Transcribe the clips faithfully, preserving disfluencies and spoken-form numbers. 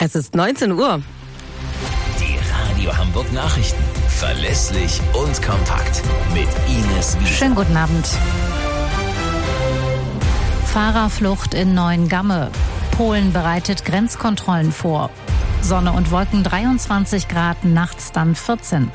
Es ist neunzehn Uhr. Die Radio Hamburg Nachrichten. Verlässlich und kompakt. Mit Ines Wiese. Schönen guten Abend. Fahrerflucht in Neuengamme. Polen bereitet Grenzkontrollen vor. Sonne und Wolken dreiundzwanzig Grad, nachts dann vierzehn.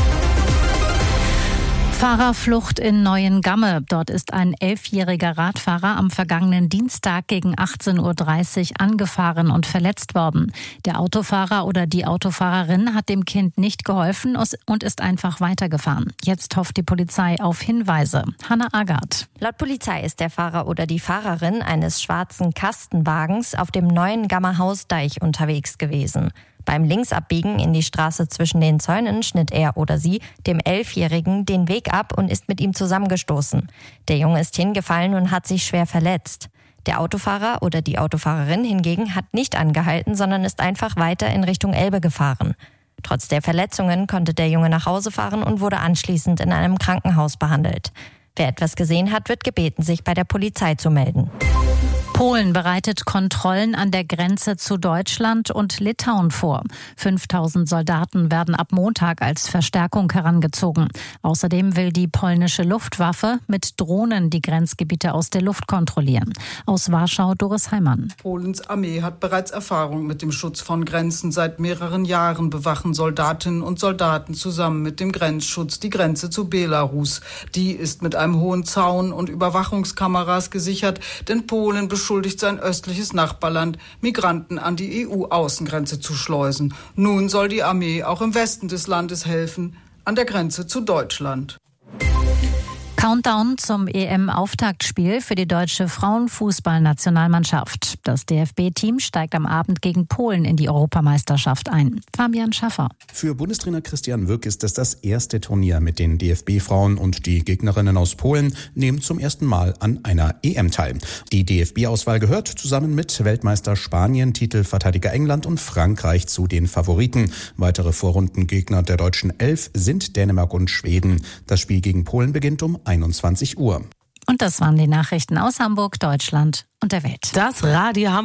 Fahrerflucht in Neuengamme. Dort ist ein elfjähriger Radfahrer am vergangenen Dienstag gegen achtzehn Uhr dreißig angefahren und verletzt worden. Der Autofahrer oder die Autofahrerin hat dem Kind nicht geholfen und ist einfach weitergefahren. Jetzt hofft die Polizei auf Hinweise. Hanna Agard. Laut Polizei ist der Fahrer oder die Fahrerin eines schwarzen Kastenwagens auf dem Neuengammer Hausdeich unterwegs gewesen. Beim Linksabbiegen in die Straße zwischen den Zäunen schnitt er oder sie dem Elfjährigen den Weg ab und ist mit ihm zusammengestoßen. Der Junge ist hingefallen und hat sich schwer verletzt. Der Autofahrer oder die Autofahrerin hingegen hat nicht angehalten, sondern ist einfach weiter in Richtung Elbe gefahren. Trotz der Verletzungen konnte der Junge nach Hause fahren und wurde anschließend in einem Krankenhaus behandelt. Wer etwas gesehen hat, wird gebeten, sich bei der Polizei zu melden. Polen bereitet Kontrollen an der Grenze zu Deutschland und Litauen vor. fünftausend Soldaten werden ab Montag als Verstärkung herangezogen. Außerdem will die polnische Luftwaffe mit Drohnen die Grenzgebiete aus der Luft kontrollieren. Aus Warschau Doris Heimann. Polens Armee hat bereits Erfahrung mit dem Schutz von Grenzen. Seit mehreren Jahren bewachen Soldatinnen und Soldaten zusammen mit dem Grenzschutz die Grenze zu Belarus. Die ist mit einem hohen Zaun und Überwachungskameras gesichert, denn Polen beschuldigt sein östliches Nachbarland, Migranten an die E U-Außengrenze zu schleusen. Nun soll die Armee auch im Westen des Landes helfen, an der Grenze zu Deutschland. Countdown zum E M-Auftaktspiel für die deutsche Frauenfußballnationalmannschaft. Das D F B-Team steigt am Abend gegen Polen in die Europameisterschaft ein. Fabian Schaffer. Für Bundestrainer Christian Wück ist es das erste Turnier mit den D F B-Frauen und die Gegnerinnen aus Polen nehmen zum ersten Mal an einer E M teil. Die D F B-Auswahl gehört zusammen mit Weltmeister Spanien, Titelverteidiger England und Frankreich zu den Favoriten. Weitere Vorrundengegner der deutschen Elf sind Dänemark und Schweden. Das Spiel gegen Polen beginnt um einundzwanzig Uhr. Und das waren die Nachrichten aus Hamburg, Deutschland und der Welt. Das Radio Hamburg.